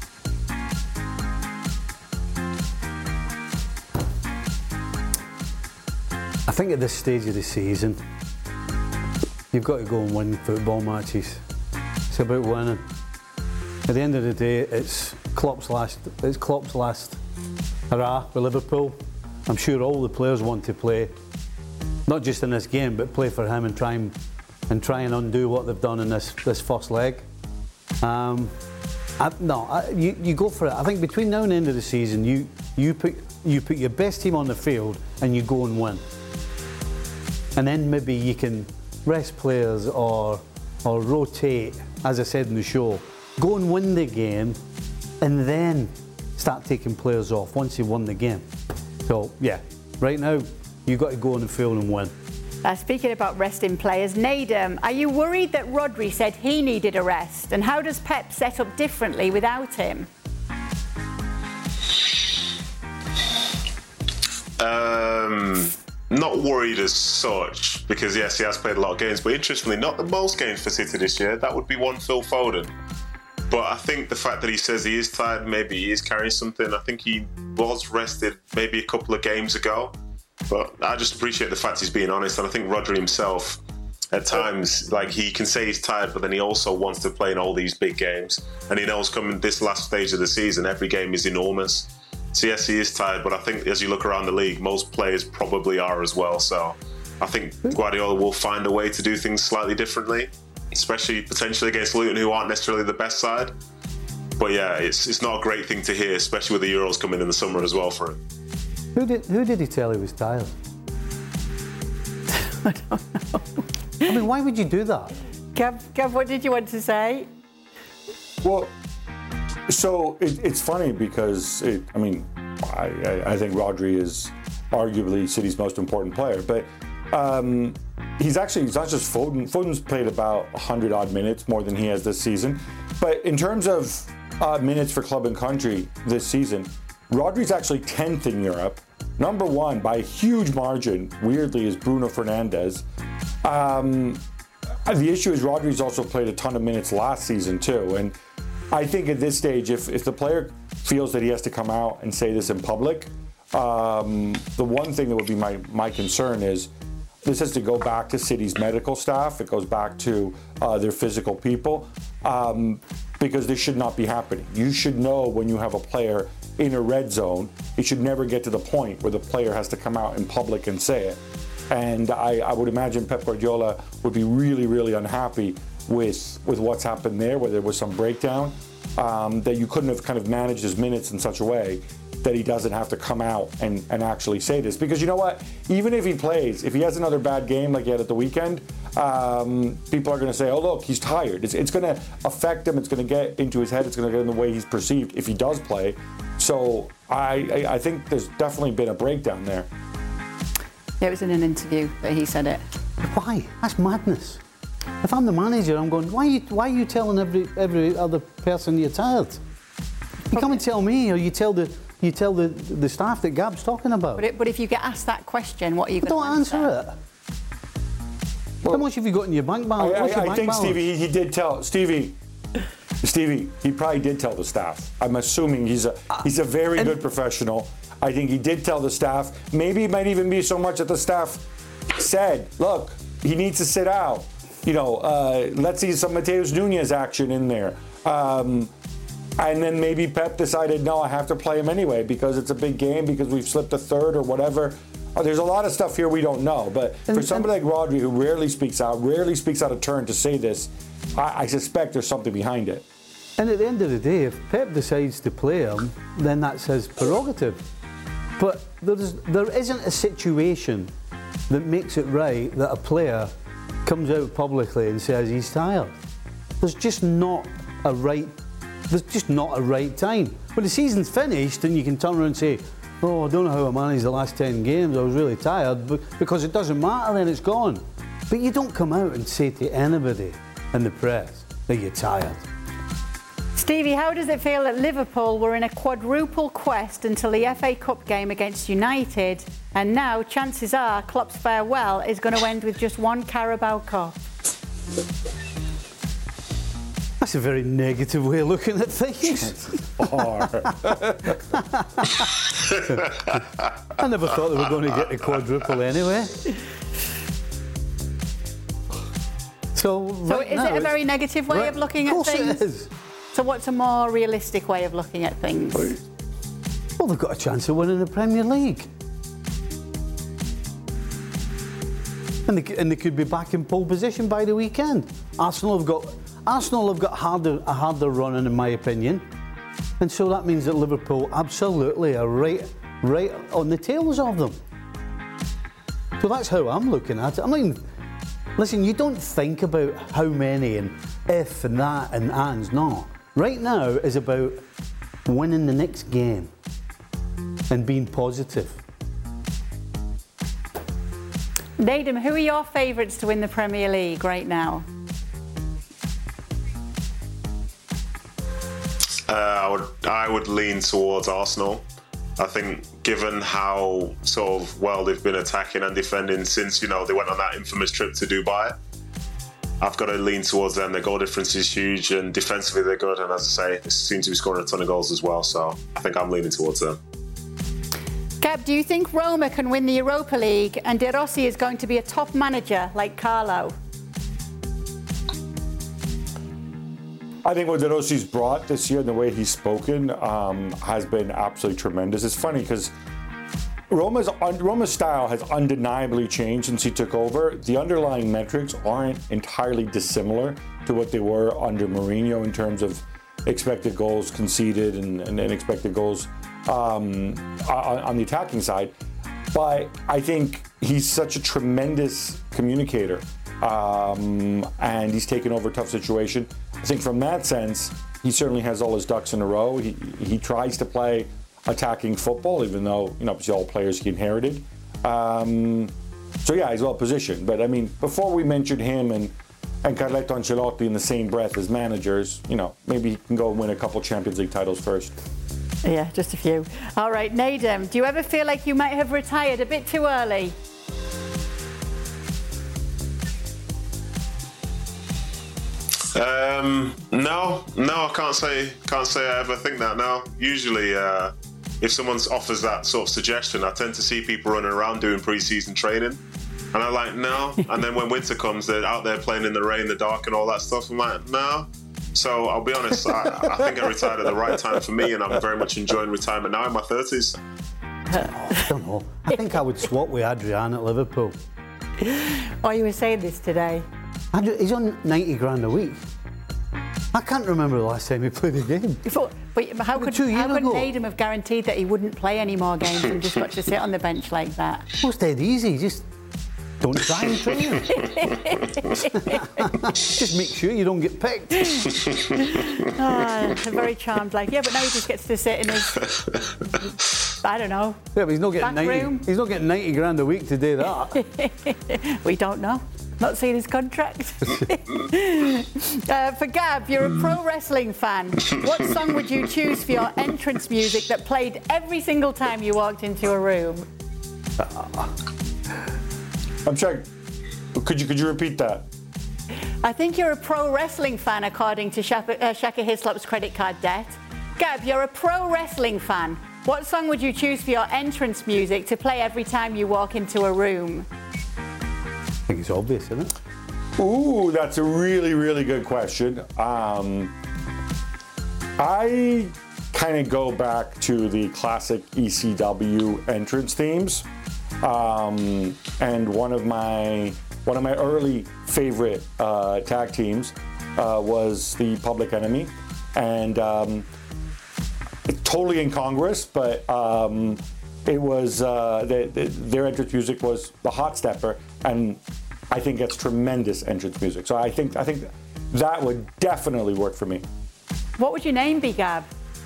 I think at this stage of the season, you've got to go and win football matches. It's about winning. At the end of the day, it's Klopp's last hurrah for Liverpool. I'm sure all the players want to play, not just in this game, but play for him and try and undo what they've done in this first leg. You go for it. I think between now and the end of the season, you put your best team on the field and you go and win. And then maybe you can rest players or rotate, as I said in the show. Go and win the game, and then start taking players off once you've won the game. So yeah, right now, you've got to go on the field and win. Speaking about resting players, Nedum, are you worried that Rodri said he needed a rest? And how does Pep set up differently without him? Not worried as such, because yes, he has played a lot of games, but interestingly, not the most games for City this year. That would be one Phil Foden. But I think the fact that he says he is tired, maybe he is carrying something. I think he was rested maybe a couple of games ago. But I just appreciate the fact he's being honest. And I think Rodri himself, at times, like, he can say he's tired, but then he also wants to play in all these big games. And he knows coming this last stage of the season, every game is enormous. So yes, he is tired, but I think as you look around the league, most players probably are as well. So I think Guardiola will find a way to do things slightly differently, especially potentially against Luton, who aren't necessarily the best side. But yeah, it's not a great thing to hear, especially with the Euros coming in the summer as well for him. Who did he tell he was tired? I don't know. I mean, why would you do that? Gav, what did you want to say? Well, so it's funny because, I think Rodri is arguably City's most important player, but he's not just Foden. Foden's played about 100-odd minutes, more than he has this season. But in terms of minutes for club and country this season, Rodri's actually 10th in Europe. Number one, by a huge margin, weirdly, is Bruno Fernandes. The issue is Rodri's also played a ton of minutes last season too. And I think at this stage, if the player feels that he has to come out and say this in public, the one thing that would be my concern is this has to go back to City's medical staff. It goes back to their physical people, because this should not be happening. You should know when you have a player in a red zone, it should never get to the point where the player has to come out in public and say it. And I would imagine Pep Guardiola would be really, really unhappy with what's happened there, where there was some breakdown, that you couldn't have kind of managed his minutes in such a way that he doesn't have to come out and actually say this. Because you know what? Even if he plays, if he has another bad game like he had at the weekend, people are going to say, oh, look, he's tired. It's going to affect him. It's going to get into his head. It's going to get in the way he's perceived if he does play. So I think there's definitely been a breakdown there. It was in an interview that he said it. Why? That's madness. If I'm the manager, I'm going, why are you telling every other person you're tired? You come and tell me, or you tell the staff that Gab's talking about. But if you get asked that question, what are you going to answer? Don't answer it. How much have you got in your bank balance? I think, Stevie, he did tell Stevie, he probably did tell the staff. I'm assuming he's a very good professional. I think he did tell the staff. Maybe it might even be so much that the staff said, look, he needs to sit out. Let's see some Mateus Nunes action in there. And then maybe Pep decided, no, I have to play him anyway because it's a big game, because we've slipped a third or whatever. There's a lot of stuff here we don't know. But for somebody like Rodri, who rarely speaks out of turn to say this, I suspect there's something behind it. And at the end of the day, if Pep decides to play him, then that's his prerogative. But there isn't a situation that makes it right that a player comes out publicly and says he's tired. There's just not a right time. When the season's finished and you can turn around and say, oh, I don't know how I managed the last 10 games, I was really tired, because it doesn't matter, then it's gone. But you don't come out and say to anybody in the press that you're tired. Stevie, how does it feel that Liverpool were in a quadruple quest until the FA Cup game against United, and now chances are Klopp's farewell is going to end with just one Carabao Cup? That's a very negative way of looking at things. I never thought they were going to get a quadruple anyway. So is it a very negative way of looking at things? Of course it is. So what's a more realistic way of looking at things? Well, they've got a chance of winning the Premier League. And they could be back in pole position by the weekend. Arsenal have got a harder run, in my opinion. And so that means that Liverpool absolutely are right on the tails of them. So that's how I'm looking at it. I mean, listen, you don't think about how many and if and that and ands, no. Right now is about winning the next game and being positive. Nedum, who are your favourites to win the Premier League right now? I would lean towards Arsenal. I think given how sort of well they've been attacking and defending since, they went on that infamous trip to Dubai, I've got to lean towards them. Their goal difference is huge, and defensively they're good. And as I say, they seem to be scoring a ton of goals as well. So I think I'm leaning towards them. Gab, do you think Roma can win the Europa League and De Rossi is going to be a top manager like Carlo? I think what De Rossi's brought this year and the way he's spoken has been absolutely tremendous. It's funny because Roma's style has undeniably changed since he took over. The underlying metrics aren't entirely dissimilar to what they were under Mourinho in terms of expected goals conceded and expected goals on the attacking side. But I think he's such a tremendous communicator, and he's taken over a tough situation. I think from that sense, he certainly has all his ducks in a row. He tries to play attacking football, even though, obviously all players he inherited. So yeah, he's well positioned. But I mean, before we mentioned him and Carletto Ancelotti in the same breath as managers, maybe he can go and win a couple Champions League titles first. Yeah, just a few. All right, Nedum, do you ever feel like you might have retired a bit too early? No, I can't say I ever think that. No, usually if someone offers that sort of suggestion, I tend to see people running around doing pre-season training. And I'm like, no. And then when winter comes, they're out there playing in the rain, the dark, and all that stuff. I'm like, no. So I'll be honest, I think I retired at the right time for me, and I'm very much enjoying retirement now in my 30s. I don't know. I think I would swap with Adrian at Liverpool. Oh, you were saying this today. He's on 90 grand a week. I can't remember the last time he played a game. But how could Nedum have guaranteed that he wouldn't play any more games and just got to sit on the bench like that? Well, it's dead easy. Just don't try and train. Just make sure you don't get picked. A very charmed life. Yeah, but now he just gets to sit in his, I don't know. Yeah, but he's not getting 90. He's not getting 90 grand a week to do that. We don't know. Not seen his contract. For Gab, you're a pro wrestling fan. What song would you choose for your entrance music that played every single time you walked into a room? I'm sorry. Could you repeat that? I think you're a pro wrestling fan, according to Shaka Hislop's credit card debt. Gab, you're a pro wrestling fan. What song would you choose for your entrance music to play every time you walk into a room? I think it's obvious, isn't it? Ooh, that's a really, really good question. I kind of go back to the classic ECW entrance themes, and one of my early favorite tag teams was the Public Enemy, and totally incongruous, but it was their entrance music was the Hot Stepper, and I think that's tremendous entrance music. So I think that would definitely work for me. What would your name be, Gab?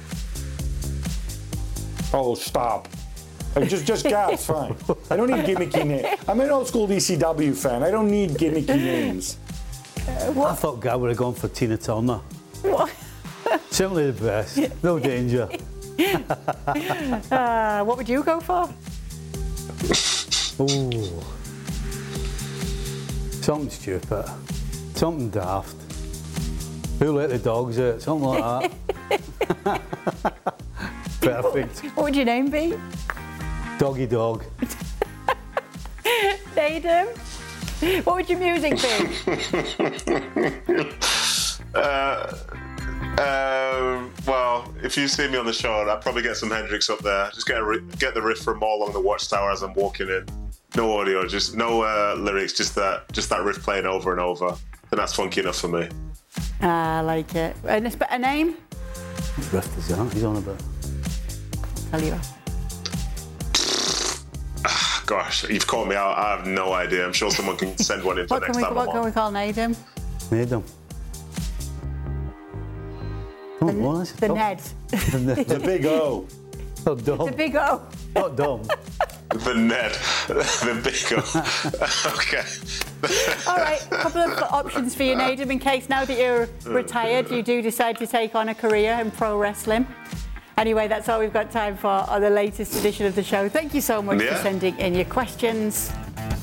Oh, stop! Just Gab's fine. I don't need gimmicky names. I'm an old school ECW fan. I don't need gimmicky names. I thought Gab would have gone for Tina Turner. What? Simply the best. No danger. What would you go for? Oh. Something stupid. Something daft. Who let the dogs out? Something like that. Perfect. What would your name be? Doggy Dog. Nedum, what would your music be? Well, if you see me on the show, I'd probably get some Hendrix up there. Just get the riff from All Along the Watchtower as I'm walking in. No audio, just no lyrics, just that riff playing over and over. And that's funky enough for me. I like it. And a name? What riff is that he's on about? I'll tell you. Gosh, you've caught me out. I have no idea. I'm sure someone can send one in for next time. What can we call Nedum? Nedum. The Ned. The Big O. Not dumb. The Big O. Not dumb. The Ned. The Big O. Okay. All right, a couple of options for you, Nedum, in case now that you're retired, you do decide to take on a career in pro wrestling. Anyway, that's all we've got time for on the latest edition of the show. Thank you so much for sending in your questions.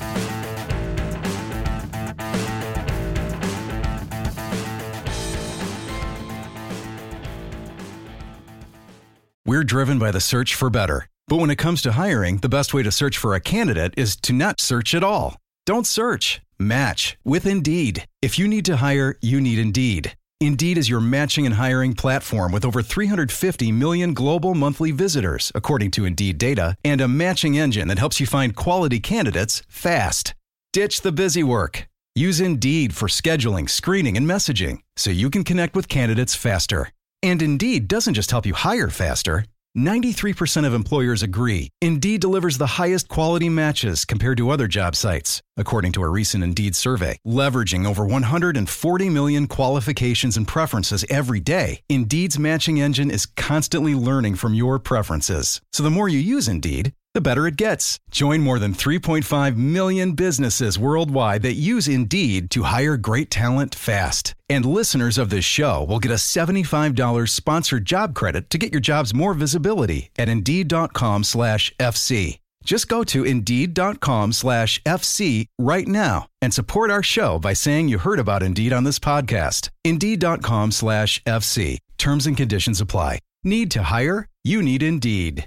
We're driven by the search for better. But when it comes to hiring, the best way to search for a candidate is to not search at all. Don't search. Match with Indeed. If you need to hire, you need Indeed. Indeed is your matching and hiring platform with over 350 million global monthly visitors, according to Indeed data, and a matching engine that helps you find quality candidates fast. Ditch the busy work. Use Indeed for scheduling, screening, and messaging so you can connect with candidates faster. And Indeed doesn't just help you hire faster. 93% of employers agree Indeed delivers the highest quality matches compared to other job sites, according to a recent Indeed survey. Leveraging over 140 million qualifications and preferences every day, Indeed's matching engine is constantly learning from your preferences. So the more you use Indeed, the better it gets. Join more than 3.5 million businesses worldwide that use Indeed to hire great talent fast. And listeners of this show will get a $75 sponsored job credit to get your jobs more visibility at Indeed.com/FC. Just go to Indeed.com/FC right now and support our show by saying you heard about Indeed on this podcast. Indeed.com/FC. Terms and conditions apply. Need to hire? You need Indeed.